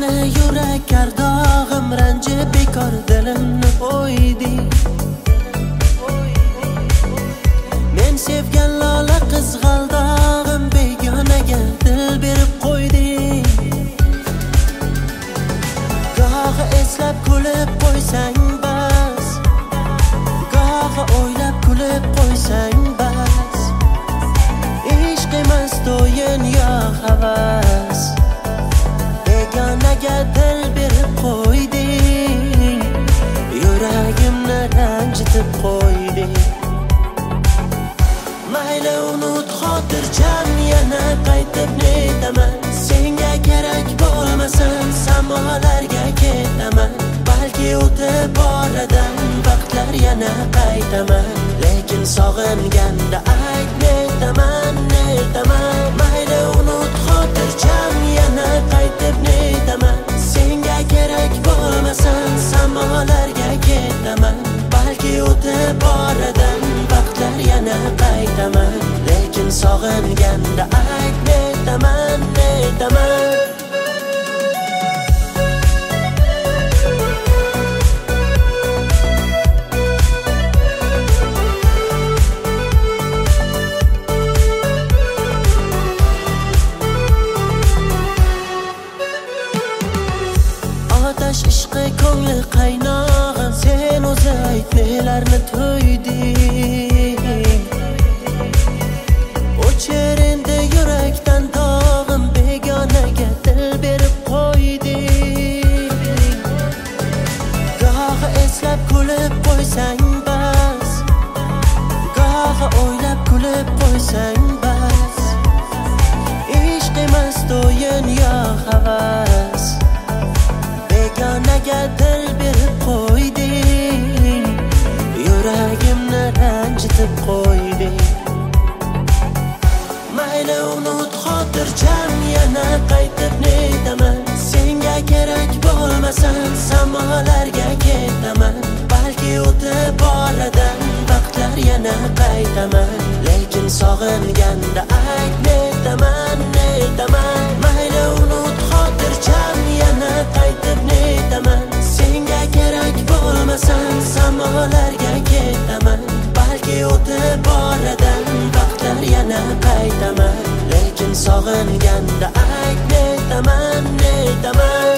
meni yurak kardog'im ranjib bekor dilimni qo'ydi. Men sevgan lola qizg'aldog'im begonaga dil berib qo'ydi. Gohi eslab kulib qo'ysang bas, gohi o'ylab kulib qo'ysang bas. Ishq emas to'yin yo havas, begonaga dil berib qo'yding, yuragimni ranjitib qo'yding. Mayli unut xotirjam, yana qaytib netaman. Senga kerak bo'lmasam samolarga ketaman. Balki o'tib oradan vaqtlar yana qaytaman. Lekin sog'inganda ayt netaman, netaman. Mayli unut xotirjam, yana qaytib netaman. Senga kerak bo'lmasam samolarga ketaman. Balki o'tib oradan vaqtlar yana qaytaman. Lekin sog'inganda ayt netaman, netaman. Otash ishqi ko'ngli qaynog'im, sen o'zi ayt nelarni to'yding. O'chir endi yurakdan tog'im, begonaga dil berib qo'yding. Gohi eslab kulib qo'ysang bas, gohi o'ylab kulib qo'ysang bas. Ishq emas to'yin yo havas, begonaga dil berib qo'yding, yuragimni ranjitib qo'yding. Mayli unut xotirjam, yana qaytib netaman. Senga kerak bo'lmasam samolarga ketaman. Balki o'tib oradan vaqtlar yana qaytaman. Lekin sog'inganda ayt netaman, netaman. Mayli unut xotirjam, yana qaytib netaman. Senga kerak bo'lmasam samolarga ketaman. Balki o'tib oradan vaqtlar yana qaytaman. Lekin sog'inganda ayt netaman, netaman.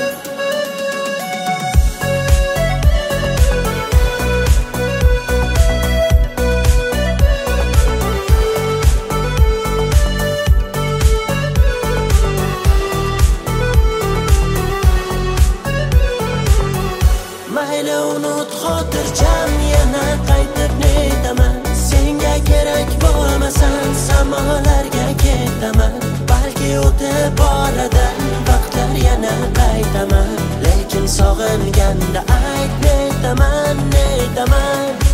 Mayli unut xotirjam, yana qaytib netaman. Senga kerak bo'lmasam samolarga ketaman. Balki o'tib oradan vaqtlar yana qaytaman. Lekin sog'inganda ayt netaman, netaman.